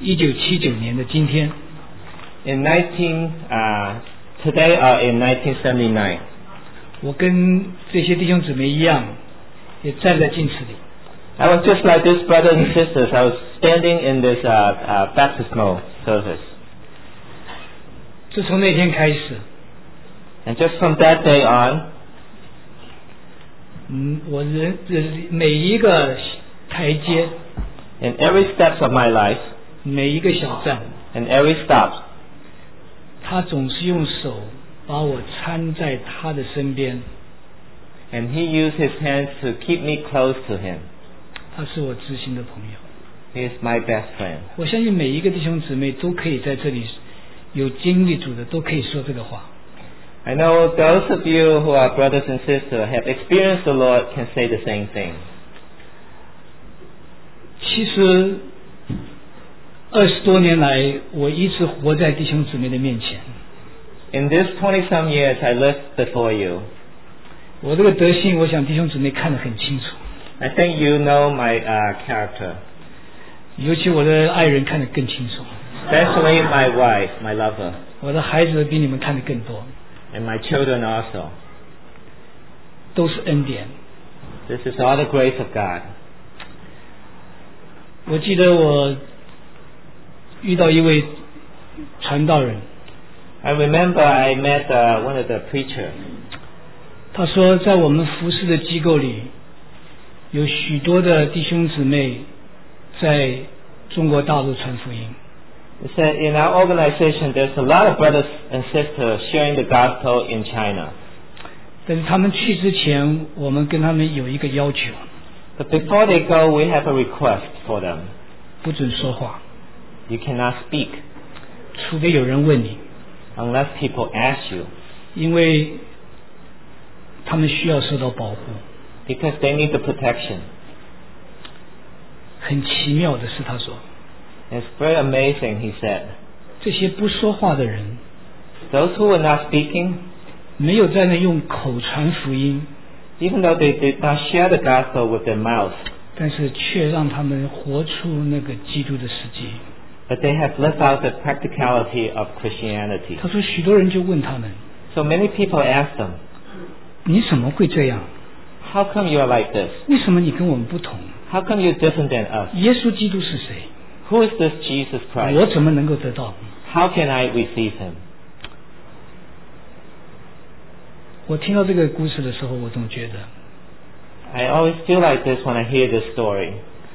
1979年的今天。 In today or in 1979. 我跟这些弟兄姊妹一样，也站在镜子里。 I was just like these brothers and sisters. I was standing in this baptismal service. 自从那天开始 And just from that day on, 我每一个台阶 in every steps of my life, 每一个小站 in every stop, 他总是用手把我搀在他的身边。 and he used his hands to keep me close to him. 他是我知心的朋友。 He is my best friend. 我相信每一个弟兄姊妹都可以在这里有经历主的，都可以说这个话。 I know those of you who are brothers and sisters have experienced the Lord can say the same thing. 其实20多年来，我一直活在弟兄姊妹的面前。 In this 20-some years, I lived before you. 我这个德性，我想弟兄姊妹看得很清楚。 I think you know my character. 尤其我的爱人看得更清楚。 Especially my wife, my lover, 我的孩子比你们看得更多。 and my children also. 都是恩典。 This is all the grace of God. 我记得我遇到一位传道人， I remember I met one of the preachers. 他说在我们服侍的机构里，有许多的弟兄姊妹在中国大陆传福音。 He said in our organization there's a lot of brothers and sisters sharing the gospel in China. 但是他们去之前，我们跟他们有一个要求， But before they go, we have a request for them. 不准说话， You cannot speak 除非有人问你， unless people ask you, 因为他们需要受到保护。 because they need the protection. 很奇妙的是，他说 It's very amazing, he said. 这些不说话的人， Those who were not speaking, 没有在那用口传福音， even though they did not share the gospel with their mouth, 但是却让他们活出那个基督的实际。 but they have lived out the practicality of Christianity. 他说许多人就问他们， So many people ask them, 你怎么会这样？ how come you are like this? 为什么你跟我们不同？ How come you're different than us? 耶稣基督是谁？ Who is this Jesus 我 Christ? 怎么能够得到？ How can I receive him? 我听到这个故事的时候，我总觉得 I always feel like this when I hear this story.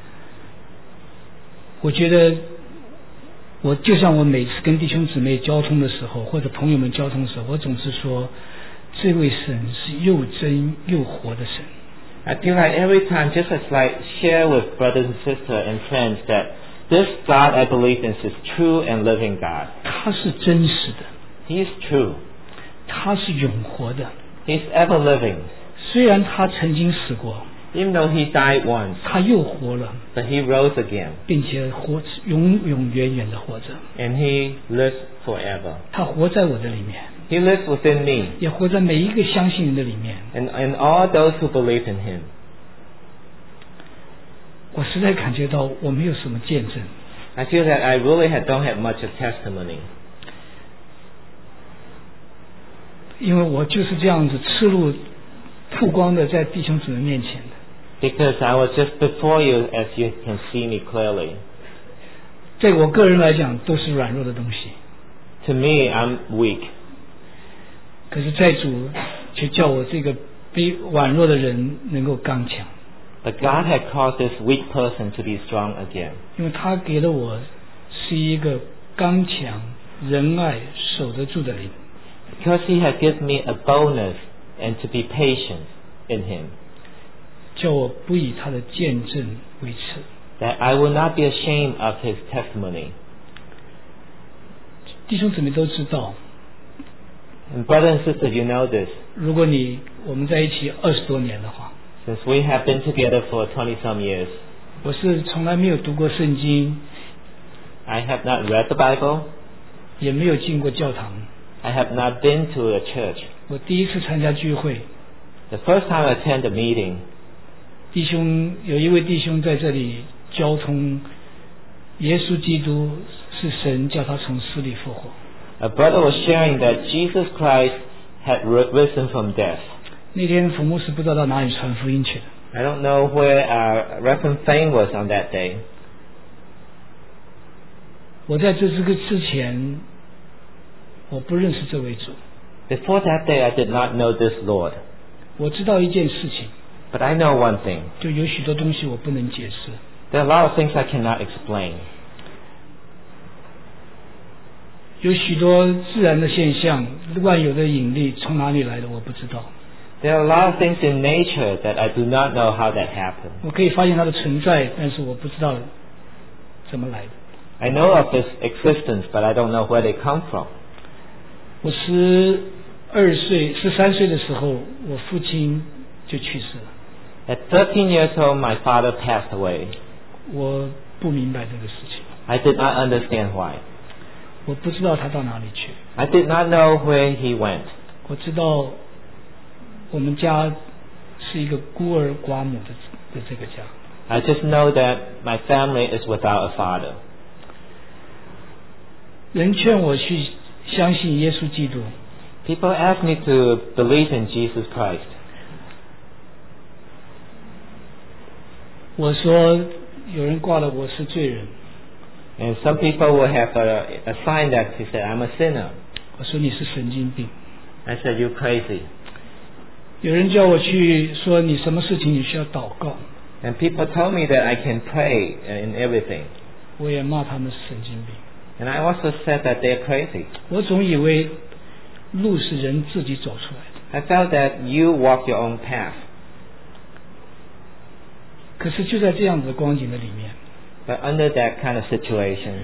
我觉得我就像我每次跟弟兄姊妹交通的时候，或者朋友们交通的时候，我总是说，这位神是又真又活的神。 I feel like every time, just as like share with brothers and sisters and friends that this God I believe in is true and living God. 他是真实的， He is true. 他是永活的。 He is ever living. 虽然他曾经死过， Even though he died once, 他又活了， but he rose again. 并且永永远远的活着。 And he lives forever. 他活在我的里面， He lives within me 也活在每一个相信人的里面。 and all those who believe in him. 我实在感觉到我没有什么见证， I feel that I really don't have much of testimony. 因为我就是这样子赤露曝光的在弟兄姊妹面前的。 Because I was just before you as you can see me clearly. 对我个人来讲都是软弱的东西， To me, I'm weak. 可是在主却叫我这个软弱的人能够刚强， But God had caused this weak person to be strong again. 因为他给了我是一个刚强、仁爱、守得住的灵。 Because he had given me a boldness and to be patient in him. 叫我不以他的见证为耻。 That I will not be ashamed of his testimony. 弟兄姊妹都知道， And brother and sister, you know this. 如果我们在一起20多年的话， Since we have been together for 20-some years, 我是从来没有读过圣经， I have not read the Bible. 也没有进过教堂。 I have not been to a church. 我第一次参加聚会， The first time I attended a meeting, 有一位弟兄在这里交通耶稣基督是神叫他从死里复活。 A brother was sharing that Jesus Christ had risen from death. 那天福牧师不知道到哪里传福音去了。 I don't know where Reverend Fane was on that day. 我在这个之前，我不认识这位主。 Before that day, I did not know this Lord. 我知道一件事情， But I know one thing. 就有许多东西我不能解释。 There are a lot of things I cannot explain. 有许多自然的现象，万有的引力从哪里来的我不知道。 There are a lot of things in nature that I do not know how that happened. 我可以发现它的存在，但是我不知道怎么来的。 I know of its existence, but I don't know where they come from. 我13岁的时候，我父亲就去世了。 At 13 years old, my father passed away. 我不明白这个事情， I did not understand why. 我不知道他到哪里去。 I did not know where he went. 我知道我们家是一个孤儿寡母的这个家。 I just know that my family is without a father. 人劝我去相信耶稣基督， People ask me to believe in Jesus Christ. 我说有人挂了我是罪人， And some people will have a sign that he said, I'm a sinner. 我说你是神经病。 I said, you're crazy. 有人叫我去说你什么事情你需要祷告， And people told me that I can pray in everything. 我也骂他们是神经病。 And I also said that they're crazy. 我总以为路是人自己走出来的， I felt that you walk your own path. 可是就在这样子的光景的里面， But under that kind of situation,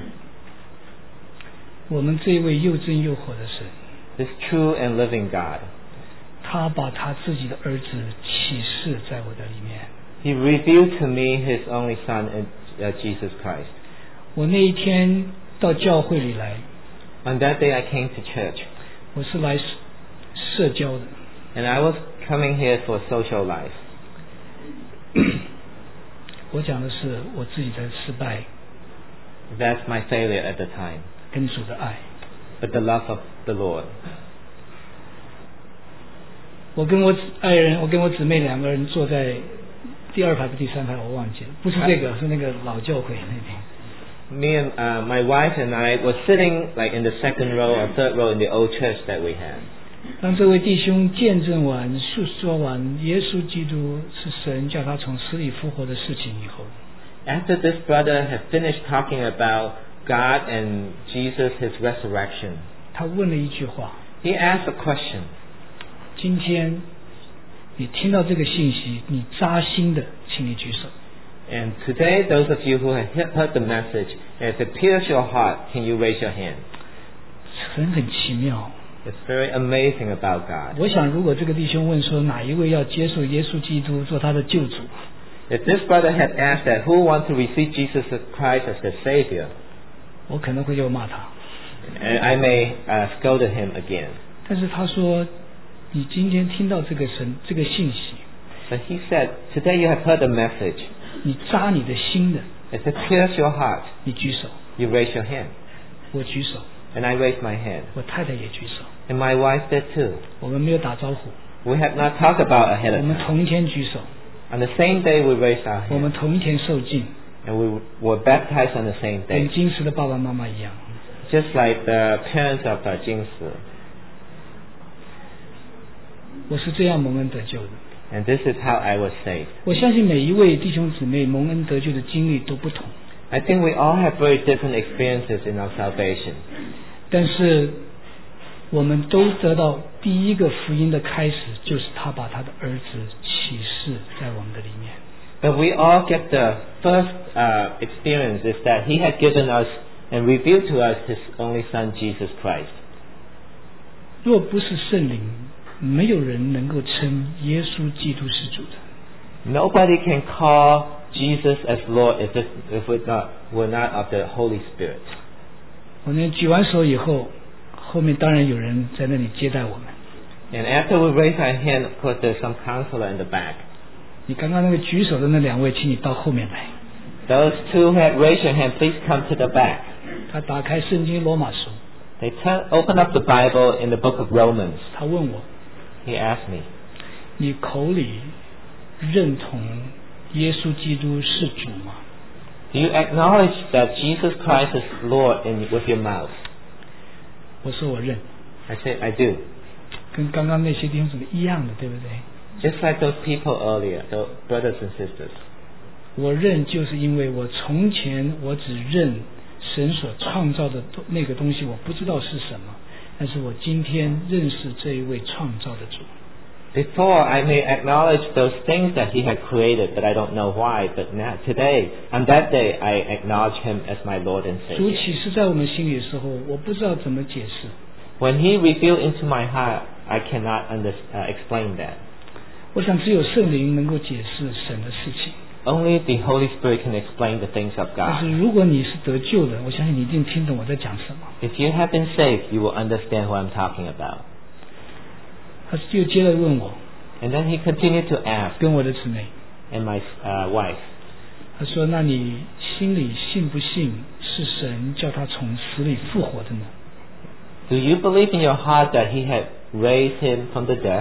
我们这一位又真又活的神， this true and living God, 他把他自己的儿子启示在我的里面。 He revealed to me His only Son, Jesus Christ. 我那一天到教会里来， On that day I came to church. 我是来社交的。 And I was coming here for social life. 我讲的是我自己的失败 That's my failure at the time. 跟主的爱。 But the love of the Lord. 我跟我爱人，我跟我姊妹两个人坐在第二排不第三排，我忘记了，不是这个，是那个老教会那边。 Me and my wife and I were sitting like in the second row or third row in the old church that we had. 当这位弟兄见证完、述说完耶稣基督是神叫他从死里复活的事情以后， After this brother had finished talking about God and Jesus, His resurrection, 他问了一句话： he asked a question. 今天你听到这个信息，你扎心的，请你举手。 And today, those of you who have heard the message, and if it pierces your heart, can you raise your hand? 神很奇妙。 It's very amazing about God. 我想，如果这个弟兄问说哪一位要接受耶稣基督做他的救主， If this brother had asked that who wants to receive Jesus Christ as their Savior, 我可能会又骂他。 and I may scold him again. 但是他说，你今天听到这个这个信息， But he said, today you have heard the message. 你扎你的心的， If it pierces your heart, 你举手。 you raise your hand. 我举手， And I raised my hand. 我太太也举手。 And my wife did too. 我们没有打招呼， We had not talked about ahead 我 of 们 time. 同一天举手， On the same day, we raised our 我们 hand. 同一天受浸， And we were baptized on the same 跟 day. 金石的爸爸妈妈一样。 Just like the parents of Jing Si. 我是这样蒙恩得救的。 And this is how I was saved. 我相信每一位弟兄姊妹蒙恩得救的经历都不同， I think we all have very different experiences in our salvation. 但是我们都得到第一个福音的开始，就是他把他的儿子启示在我们的里面。 But we all get the first experience is that He had given us and revealed to us His only Son, Jesus Christ. 若不是圣灵，没有人能够称耶稣基督是主的。 Nobody can call Jesus as Lord if we're not of the Holy Spirit. 我们举完手以后，后面当然有人在那里接待我们。 And after we raise our hand, of course, there's some counselor in the back. 你刚刚那个举手的那两位，请你到后面来。 Those two who had raised your hand, please come to the back. 他打开圣经罗马书， They open up the Bible in the book of Romans. 他问我， He asked me, 你口里认同耶稣基督是主吗？ do you acknowledge that Jesus Christ is Lord with your mouth? 我说我认， I said, I do. 跟刚刚那些弟兄姊妹一样的，对不对？ Just like those people earlier, the brothers and sisters. 我认就是因为我从前我只认神所创造的那个东西，我不知道是什么，但是我今天认识这一位创造的主。 Before, I may acknowledge those things that He had created, but I don't know why. But now, today, on that day, I acknowledge Him as my Lord and 主 Savior. 启示在我们心里的时候，我不知道怎么解释。 When He revealed into my heart, I cannot explain that. 我想只有圣灵能够解释神的事情。 Only the Holy Spirit can explain the things of 但 God. 是如果你是得救的，我相信你一定听懂我在讲什么。 If you have been saved, you will understand what I'm talking about. 他就接着问我 And then He continued to ask, 跟我的姊妹， and my wife, 他说：“那你心里信不信是神叫他从死里复活的呢 do you believe in your heart that He had raised Him from the dead?？”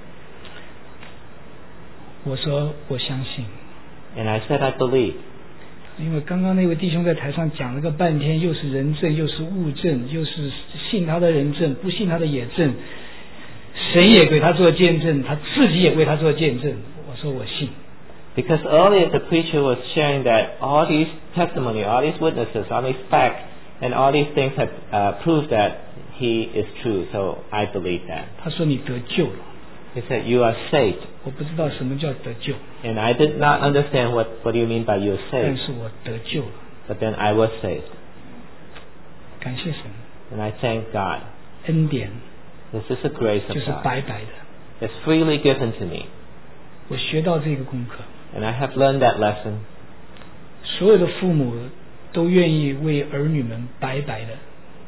我说：“我相信。” And I said, I believe. 因为刚刚那位弟兄在台上讲了个半天，又是人证，又是物证，又是信他的人证，不信他的也证，神也给他做见证，他自己也为他做见证。我说我信。 Because earlier the preacher was sharing that all these testimony, all these witnesses, all these facts, and all these things have proved that He is true. So I believe that. 他说你得救了， He said, you are saved. 我不知道什么叫得救， And I did not understand what do you mean by you're 但 saved. 是我得救了， But then I was saved. 感谢神， And I thank God. 恩典 This is the grace 就 of 是 God. 白白的。 It's freely given to me. 我学到这个功课， And I have learned that lesson. 所有的父母都愿意为儿女们白白的，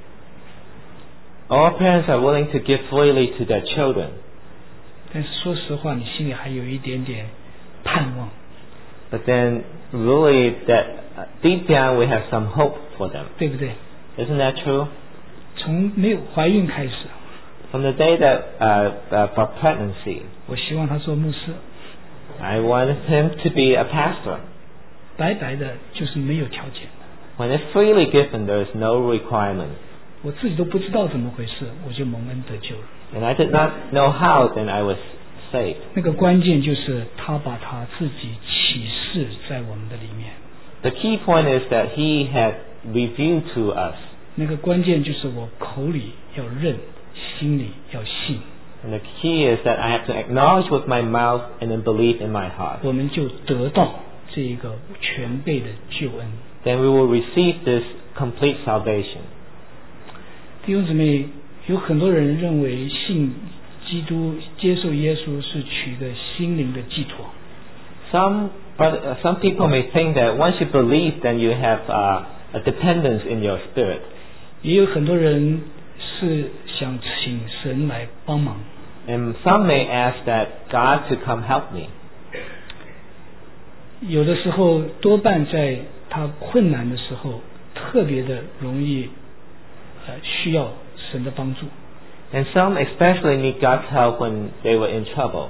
All parents are willing to give freely to their children. 但是说实话，你心里还有一点点盼望。 But then really that deep down we have some hope for them. 对不对？ Isn't that true? 从没有怀孕开始， From the day that for pregnancy, 我希望他做牧师， I wanted him to be a pastor. 白白的就是没有条件的。 When it's freely given, there is no requirement. 我自己都不知道怎么回事，我就蒙恩得救了。 And I did not know how, then I was saved. 那个关键就是他把他自己启示在我们的里面， The key point is that he had revealed to us. 那个关键就是我口里要认，心里要信， And the key is that I have to acknowledge with my mouth and then believe in my heart. 我们就得到这一个全备的救恩。 Then we will receive this complete salvation. 弟兄姊妹，有很多人认为信基督、接受耶稣是取个心灵的寄托。 Some people may think that once you believe, then you have a dependence in your spirit. 也有很多人是想请神来帮忙。 And some may ask that God to come help me. 有的时候多半在他困难的时候，特别的容易需要神的帮助。 And some especially need God's help when they were in trouble.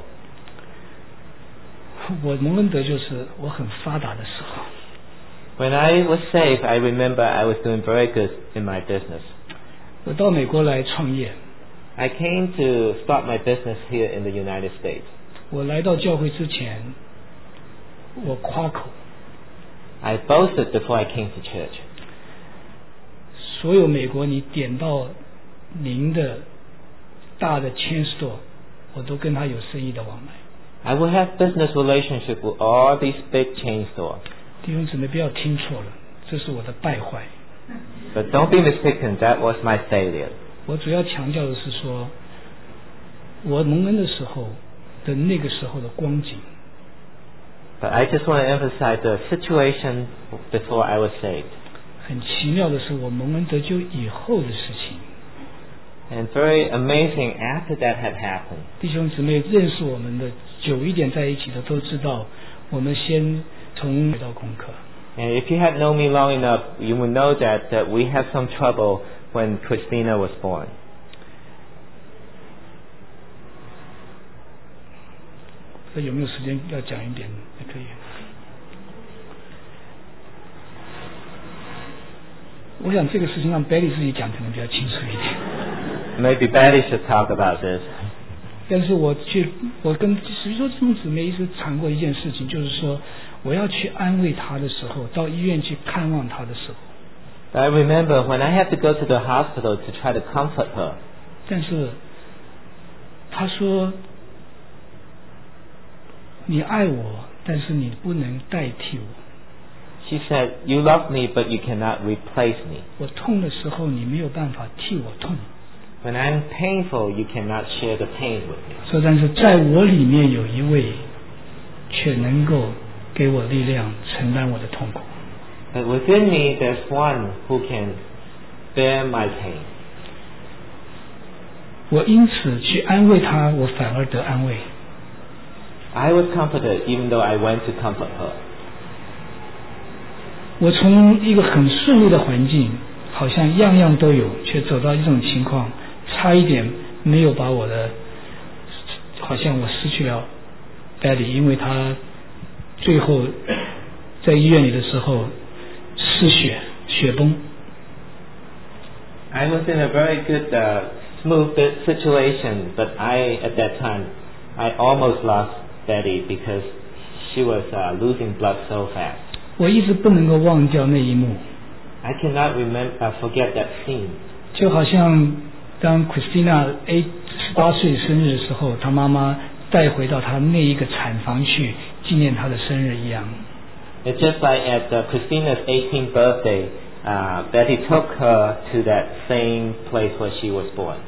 我蒙恩德就是我很发达的时候， When I was saved, I remember I was doing very good in my business. 我到美国来创业， I came to start my business here in the United States. 我来到教会之前，我夸口， I boasted before I came to church. 所有美国你点到您的大的chain store，我都跟他有生意的往来。 I will have business relationship with all these big chain stores. 弟兄姊妹不要听错了，这是我的败坏。 But don't be mistaken, that was my failure. 我主要强调的是说，我蒙恩的时候的那个时候的光景。 But I just want to emphasize the situation before I was saved. 很奇妙的是，我蒙恩得救以后的事情。 And very amazing after that had happened. 弟兄姊妹认识我们的久一点在一起的都知道，我们先从学到功课。 And if you had known me long enough, you would know that we had some trouble when Christina was born. 这有没有时间要讲一点也可以。我想这个事情让 Betty 自己讲可能比较清楚一点。 Maybe Betty should talk about this. 但是我跟实说这种姊妹一直谈过一件事情，就是说我要去安慰她的时候，到医院去看望她的时候。 I remember when I had to go to the hospital to try to comfort her. 但是她说：“你爱我，但是你不能代替我。” She said, "You love me, but you cannot replace me." 我痛的时候，你没有办法替我痛。 When I'm painful, you cannot share the pain with me. 说，但是在我里面有一位，却能够给我力量，承担我的痛苦。 But within me, there's one who can bear my pain. 我因此去安慰他，我反而得安慰。 I was comforted even though I went to comfort her. 我从一个很顺利的环境，好像样样都有，却走到一种情况，差一点没有把我的，好像我失去了 Daddy， 因为他最后在医院里的时候失血，血崩。 I was in a very good, smooth situation, but at that time, I almost lost Betty because she was losing blood so fast. 我一直不能够忘掉那一幕。 I cannot forget that scene. 就好像当 Christina 18岁生日的时候，她妈妈带回到她那一个产房去纪念她的生日一样。 It's just like at Christina's 18th birthday, Betty took her to that same place where she was born.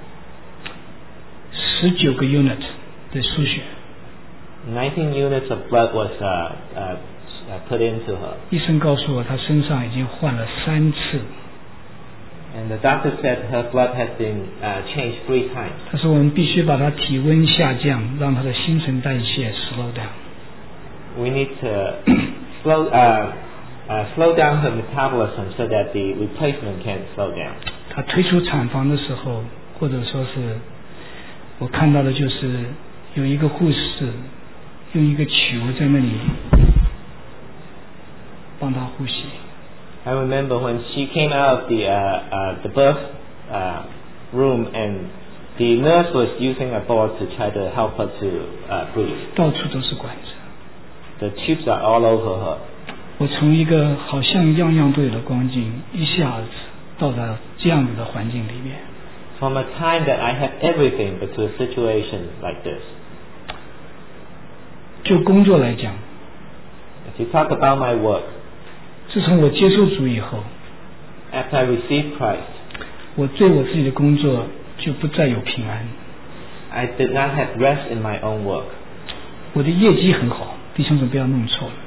19个 unit 的输血。 19 units of blood was put into her. 医生告诉我，她身上已经换了3次。 And the doctor said her blood has been changed 3 times. 他说我们必须把她体温下降，让她的新陈代谢 slow down。 We need to slow down her metabolism so that the replacement can slow down. 她推出产房的时候，或者说是我看到的就是有一个护士用一个球在那里帮她呼吸。 I remember when she came out of the birth room and the nurse was using a ball to try to help her to breathe. 到处都是管子。 The tubes are all over her. 我从一个好像样样都有的光景，一下子到达这样子的环境里面。 From a time that I had everything, but to a situation like this. 就工作来讲， If you talk about my work, 自从我接受主以后， after I received Christ, 我对我自己的工作就不再有平安。 I did not have rest in my own work. 我的业绩很好，弟兄们不要弄错了。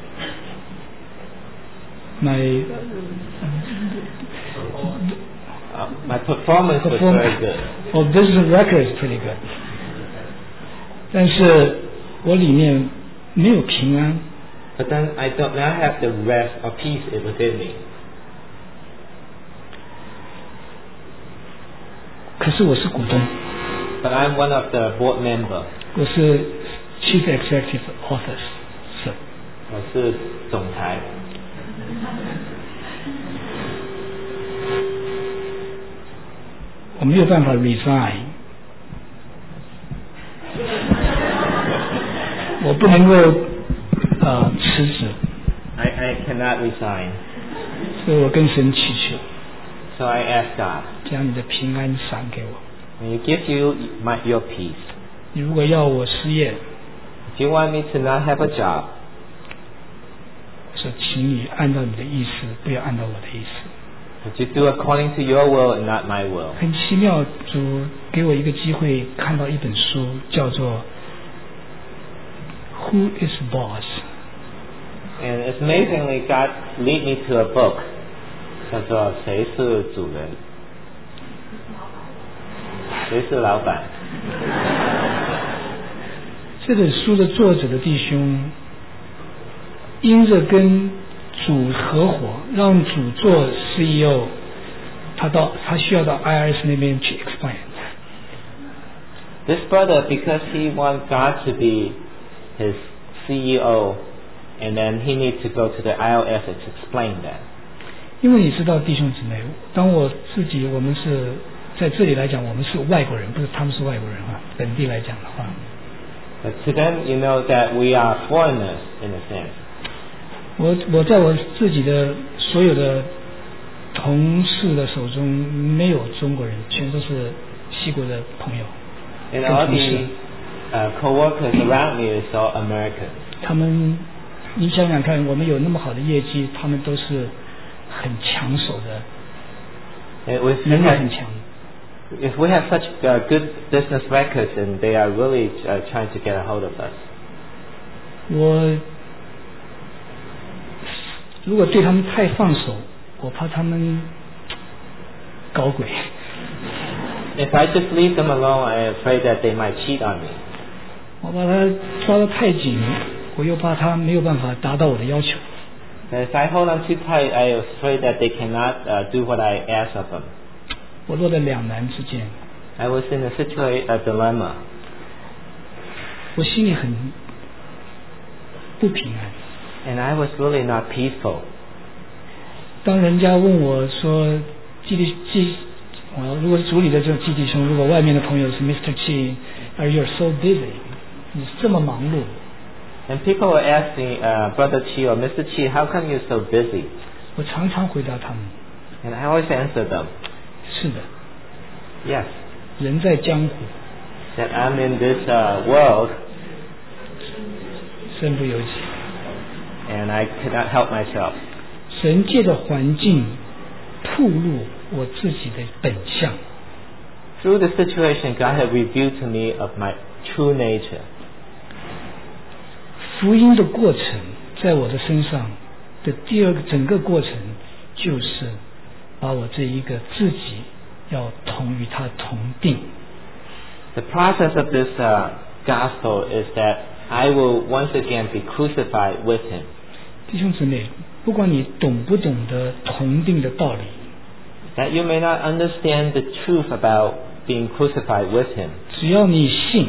My performance was very good. Oh, business record is pretty good. 但是我里面没有平安。 But then I do not have the rest or peace within me. 可是我是股东。 But I'm one of the board member. 我是 Chief Executive Officer。 我是总裁。 我没有办法 resign。我不能够辞职。 I cannot resign. 所以我跟神祈求。 So I ask God. 将你的平安赏给我。 When you give your peace. 你如果要我失业 If you want me to not have a job. 说请你按照你的意思，不要按照我的意思。 Would you do according to your will and not my will? 很奇妙，主给我一个机会看到一本书，叫做 Who is Boss? And amazingly, God lead me to a book 叫做谁是主人？谁是老板？这本书的作者的弟兄，因着跟主合伙，让主做 CEO， 他需要到 IRS 那边去 explain。 This brother, because he wants God to be his CEO, and then he needs to go to the IRS to explain that. 因为你知道弟兄姊妹，当我们是在这里来讲，我们是外国人，不是他们是外国人啊，本地来讲的话。 But to them, you know that we are foreigners in a sense. 我在我自己的所有的同事的手中没有中国人，全都是西国的朋友。 And all the co-workers around me is all American. 他们，你想想看，我们有那么好的业绩，他们都是很抢手的，能力很强。 If we have such good business records, and they are really trying to get a hold of us. 我如果对他们太放手，我怕他们搞鬼。 If I just leave them alone, I'm afraid that they might cheat on me. 我把他抓得太紧，我又怕他没有办法达到我的要求。 If I hold on too tight, I'm afraid that they cannot do what I ask of them. 我落在两难之间。 I was in a dilemma. 我心里很不平安。 And I was really not peaceful. 当人家问我说，如果是主理的这个季弟兄，如果外面的朋友是 Mr. Chi，Are you so busy？ 你这么忙碌。 And people were asking Brother Chi or Mr. Chi, how come you're so busy? 我常常回答他们。 And I always answer them. 是的。 Yes. 人在江湖。 That I'm in this world. 身不由己。 And I could not help myself. 神借着环境暴露我自己的本相。 Through the situation, God had revealed to me of my true nature. 福音的过程在我的身上的第二个整个过程，就是把我这一个自己要同与他同定。 The process of this gospel is that I will once again be crucified with him. 弟兄姊妹，不管你懂不懂得同定的道理， That you may not understand the truth about being crucified with him. 只要你信，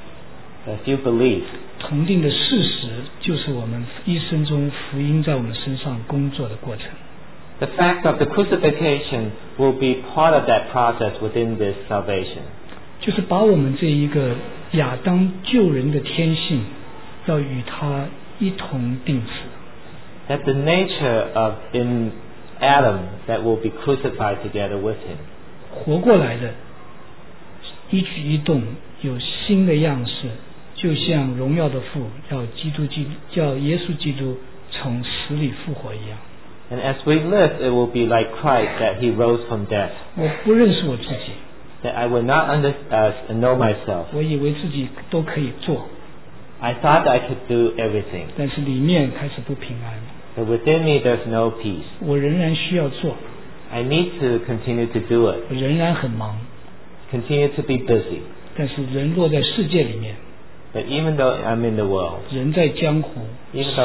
If you believe, 同定的事实就是我们一生中福音在我们身上工作的过程。 the fact of the crucifixion will be part of that process within this salvation. 就是把我们这一个亚当救人的天性，要与他一同定死。 That the nature of in Adam that will be crucified together with him. 活过来的，一举一动有新的样式，就像荣耀的父叫耶稣基督从死里复活一样。 And as we live, it will be like Christ that he rose from death. 我不认识我自己， That I will not know myself. 我以为自己都可以做， I thought I could do everything. 但是里面开始不平安， But within me there's no peace. 我仍然需要做， I need to continue to do it. 我仍然很忙， Continue to be busy. 但是人落在世界里面， But even though I'm in the world, 人在江湖， even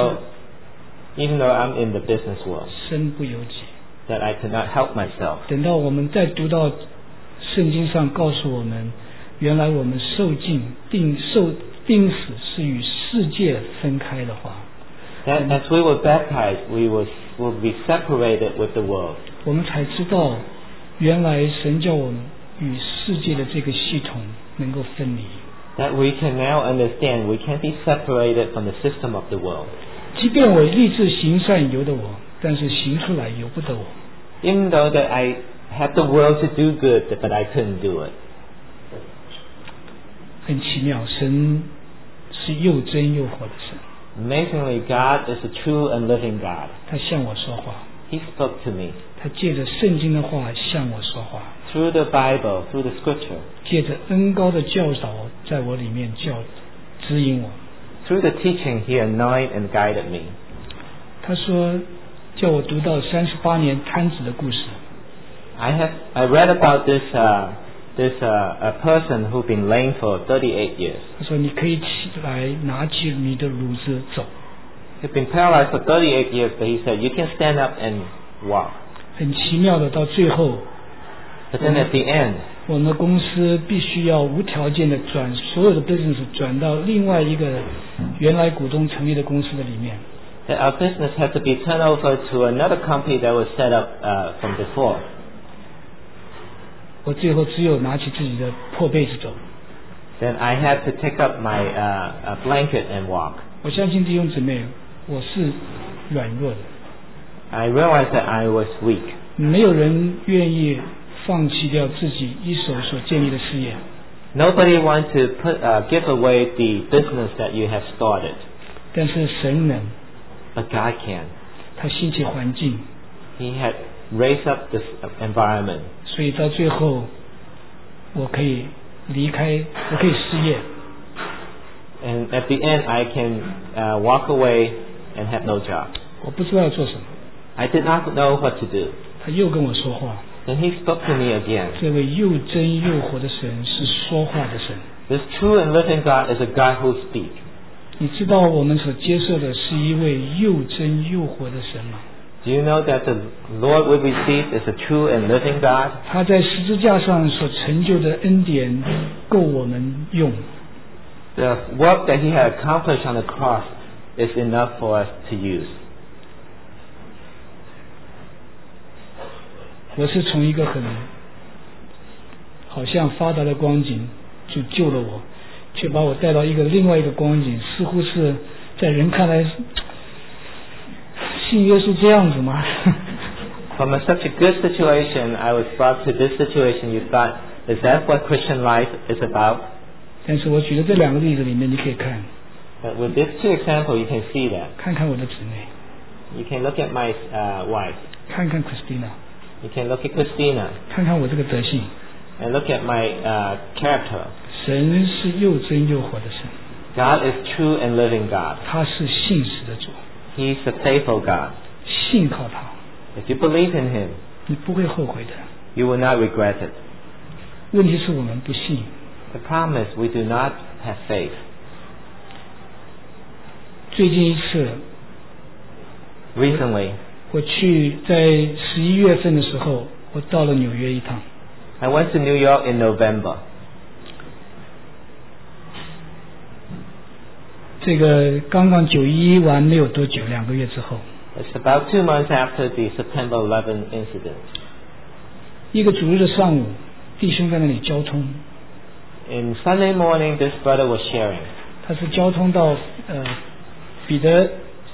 though I'm in the business world, 身不由己。 that I could not help myself. 等到我们再读到圣经上告诉我们，原来我们受定死是与世界分开的话， That as we were baptized, we will be separated with the world. 我们才知道，原来神叫我们与世界的这个系统能够分离。 That we can now understand we can't be separated from the system of the world. 即便我立志行善由得我，但是行出来由不得我。 Even though that I had the will to do good, but I couldn't do it. 很奇妙，神是又真又活的神。 Amazingly, God is a true and living God. 他向我说话， He spoke to me 他借着圣经的话向我说话， through the Bible, through the Scripture, 借着恩高的教导在我里面指引我。 through the teaching. He anointed and guided me. 他说叫我读到38年摊子的故事。 I read about this a person who'd been lame for 38 years. 他说你可以起来拿起你的褥子走。 He'd been paralyzed for 38 years, but he said, you can stand up and walk. 很奇妙的，到最后， But then at the end, 我们的公司必须要无条件的转所有的 business 转到另外一个原来股东成立的公司的里面。 that our business had to be turned over to another company that was set up from before. 我最后只有拿起自己的破被子走。 Then I had to take up my blanket and walk. 我相信弟兄姊妹，我是软弱的， I realized that I was weak. 没有人愿意放弃掉自己一手所建立的事业。 Nobody wants to give away the business that you have started. 但是神能， But God can. 他兴起环境， He had raised up this environment. 所以到最后，我可以离开，我可以失业。 And at the end, I can walk away and have no job. 我不知道要做什么， I did not know what to do. 他又跟我说话。 Then He spoke to me again. 这位又真又活的神是说话的神。 This true and living God is a God who speaks. 你知道我们所接受的是一位又真又活的神吗？ Do you know that the Lord we receive is a true and living God? 他在十字架上所成就的恩典够我们用。 The work that He had accomplished on the cross is enough for us to use. 我是从一个好像发达的光景就救了我，却把我带到一个另外一个光景，似乎是在人看来，信耶稣这样子吗？ From such a good situation, I was brought to this situation. You thought, is that what Christian life is about? 但是我举的这两个例子里面，你可以看， But with these two examples, you can see that. 看看我的姊妹， You can look at my wife. 看看 Christina， You can look at Christina 看看我这个德性。 and look at my character. 神是又真又活的神， God is true and living God. 他是信实的主， He's a faithful God. 信靠他， If you believe in Him, 你不会后悔的。 you will not regret it. 问题是我们不信。 The problem is we do not have faith. 最近一次， Recently, 我去在11月份的时候，我到了纽约一趟。 I went to New York in November. 这个刚刚911完没有多久，2个月之后， It's about 2 months after the September 11 incident. 一个主日的上午，弟兄在那里交通， In Sunday morning, this brother was sharing. 他是交通到彼得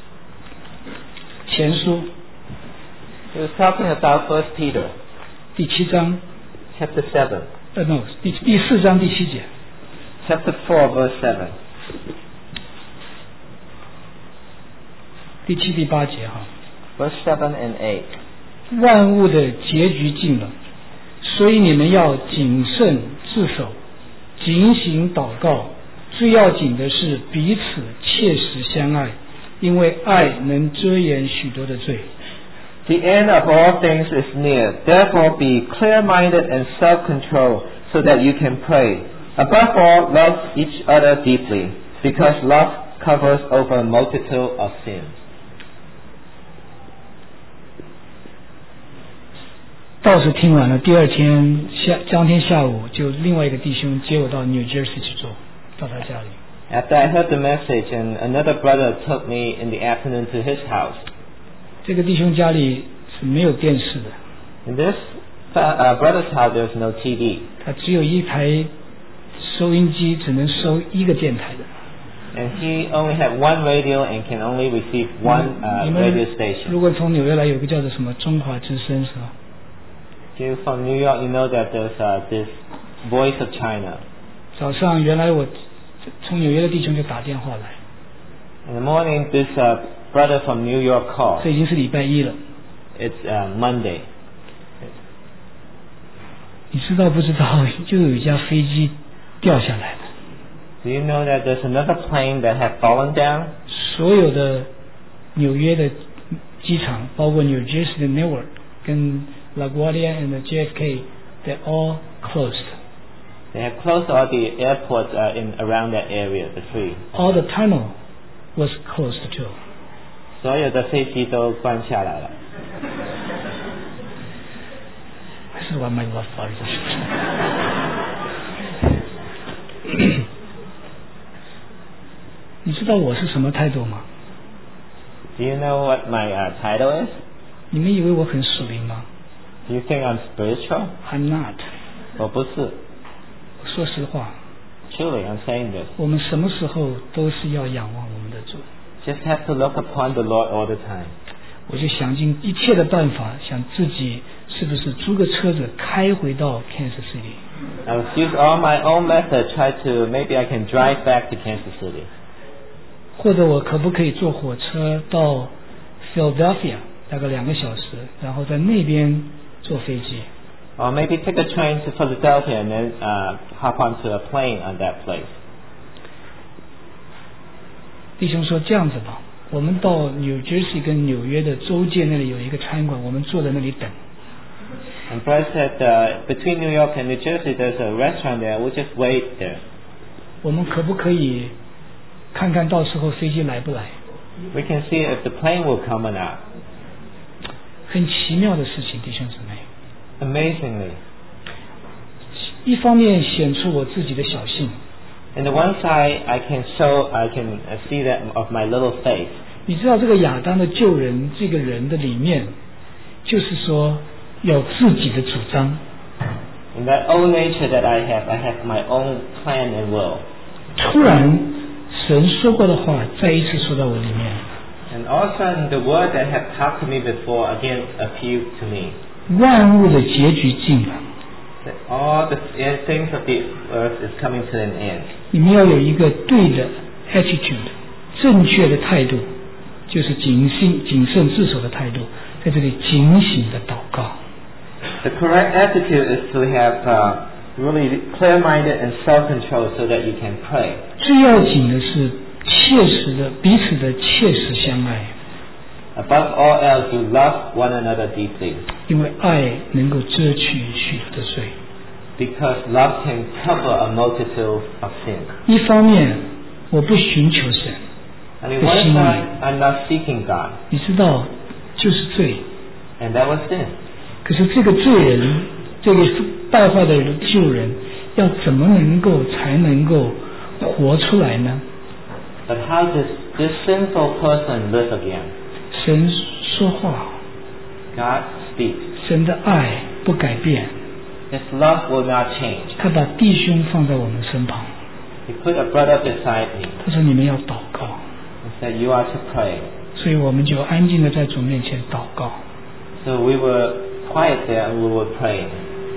前书 He was talking about 1 Peter 第7章， chapter 7, no 第4章第7节， chapter 4, verse 7. 第7、第8节哈。 Verse 7 and 8. 万物的结局近了，所以你们要谨慎自守，警醒祷告。最要紧的是彼此切实相爱，因为爱能遮掩许多的罪。 The end of all things is near. Therefore be clear-minded and self-controlled so that you can pray. Above all, love each other deeply, because love covers over a multitude of sins. 道士听完了，第二天当天下午就另外一个弟兄接我到 New Jersey 去做，到他家里。 After I heard the message, and another brother took me in the afternoon to his house. 这个弟兄家里是没有电视的， In this brother's house, there was no TV. 他只有一台收音机，只能收一个电台的。 And he only had one radio and can only receive one 你们 radio station. 如果从纽约来，有个叫做什么中华之声是吧？ If you're from New York, you know that there's this Voice of China. 早上原来我从纽约的弟兄就打电话来， In the morning, this brother from New York called. 这已经是礼拜一了。 It's Monday. 你知道不知道？就有一架飞机掉下来了， Do you know that there's another plane that had fallen down? 所有的纽约的机场，包括 New Jersey 的 Newark 跟 LaGuardia and JFK, they're all closed. They have closed all the airports in around that area, the three. All the tunnel was closed too. 所有的飞机都关下来了。 还是玩蛮玩法的。你知道我是什么态度吗？ Do you know what my title is? 你们以为我很属灵吗 Do you think I'm spiritual? ？I'm not。 我不是。 说实话， Truly, I'm saying this. 我们什么时候都是要仰望我们的主。 Just have to look upon the Lord all the time. 我就想尽一切的办法，想自己是不是租个车子开回到 Kansas City。 I will use all my own methods, try to, maybe I can drive back to Kansas City. 或者我可不可以坐火车到 Philadelphia 大概2个小时，然后在那边坐飞机。 Or maybe take a train to Philadelphia and then hop onto a plane on that place. 弟兄说这样子吧，我们到 New Jersey 跟纽约的州界那里有一个餐馆，我们坐在那里等。 And brother said, between New York and New Jersey, there's a restaurant there. We'll just wait there. 我们可不可以看看到时候飞机来不来？ We can see if the plane will come or not. 很奇妙的事情，弟兄姊妹。 Amazingly. 一方面显出我自己的小性。 On the one side, I can see that of my little faith. 你知道这个亚当的救人这个人的里面，就是说有自己的主张。 In that old nature that I have my own plan and will. 突然，神说过的话再一次说到我里面。 And all of a sudden, the word that had talked to me before again appealed to me. 万物的结局近了。 That all the things of the earth is coming to an end. 你们要有一个对的 attitude， 正确的态度，就是谨慎自守的态度，在这里警醒的祷告。 The correct attitude is to have really clear-minded and self-control so that you can pray. 最要紧的是切实的彼此的切实相爱。 Above all else, you love one another deeply. 因为爱能够遮去许多的罪。 Because love can cover a multitude of sins. 一方面，我不寻求神， And in one side, I'm not seeking God. 你知道，就是罪。 And that was sin. 可是这个罪人，这个败坏的人救人，要怎么才能够活出来呢？ But how does this sinful person live again? 神说话， God speaks. 神的爱不改变， His love will not change. 他把弟兄放在我们身旁。 He put a brother beside me. 他说：“你们要祷告。” He said, you are to pray. 所以我们就安静的在主面前祷告。 So we were quiet there and we were praying.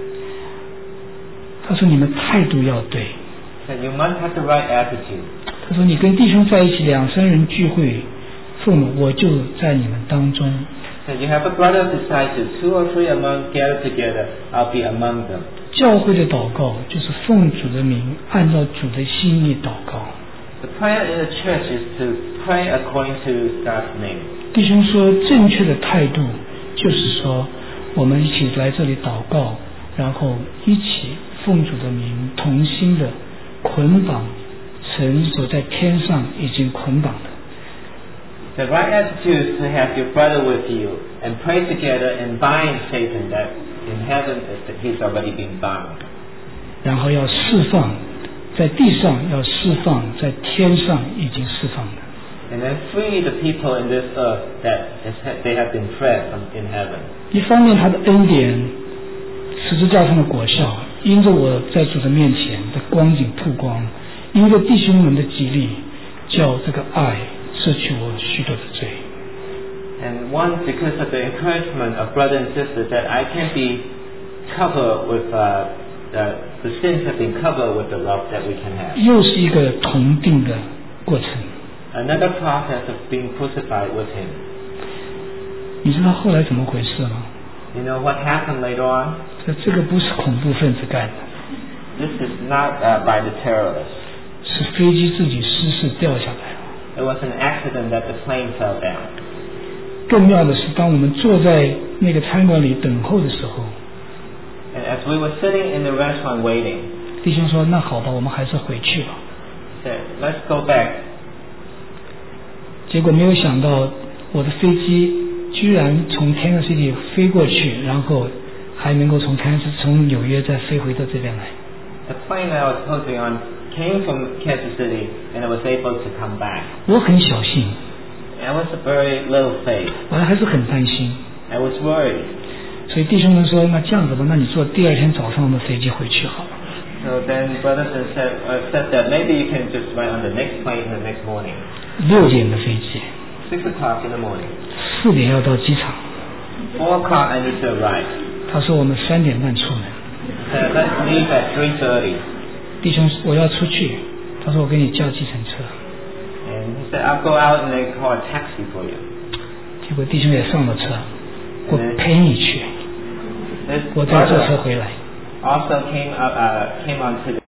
他说：“你们态度要对。” He said, you must have the right attitude. 他说：“你跟弟兄在一起，2、3人聚会，父母我就在你们当中。” He said, you have a brother beside you. 2 or 3 among gathered together, I'll be among them. 教会的祷告就是奉主的名，按照主的心意祷告。 The prayer in the church is to pray according to God's name. 弟兄说，正确的态度就是说，我们一起来这里祷告，然后一起奉主的名，同心的捆绑神所在天上已经捆绑的。 The right attitude is to have your brother with you and pray together and bind Satan that in heaven that he's already been bound. 然后要释放，在地上要释放，在天上已经释放的。 And then free the people in this earth that they have been freed from in heaven. 一方面，他的恩典，十字架上的果效，因着我在主的面前的光景曝光，因着弟兄们的激励，叫这个爱赦去我许多的罪。 And one, because of the encouragement of brothers and sisters, that I can be covered with the sins have been covered with the love that we can have. 又是一个同定的过程。 Another process of being crucified with him. 你知道后来怎么回事吗？ You know what happened later on? 这个不是恐怖分子干的， This is not by the terrorists. 是飞机自己失事掉下来了。 It was an accident that the plane fell down. 更妙的是，当我们坐在那个餐馆里等候的时候， And as we were sitting in the restaurant waiting, 弟兄说：“那好吧，我们还是回去吧。” said, let's go back. 结果没有想到， 我的飞机居然从 Kansas City 飞过去，然后还能够从纽约再飞回到这边来。 The plane that I was posing on came from Kansas City, and I was able to come back. 我很小心， I was very little faith. 我还是很担心。 I was worried. 所以弟兄们说，那这样子吧，那你坐第二天早上的飞机回去好了。 So then brothers and said that maybe you can just ride on the next plane the next morning. 6点的飞机 6 o'clock in the morning. ，4点要到机场。 4 o'clock I need to arrive. 他说我们3点半出门。 Said let's leave at 3:30. 弟兄，我要出去。他说我给你叫计程车。 And he said I'll go out and then call a taxi for you. 结果弟兄也上了车，我陪你去， This 我再坐车 brother 回来。 also came onto the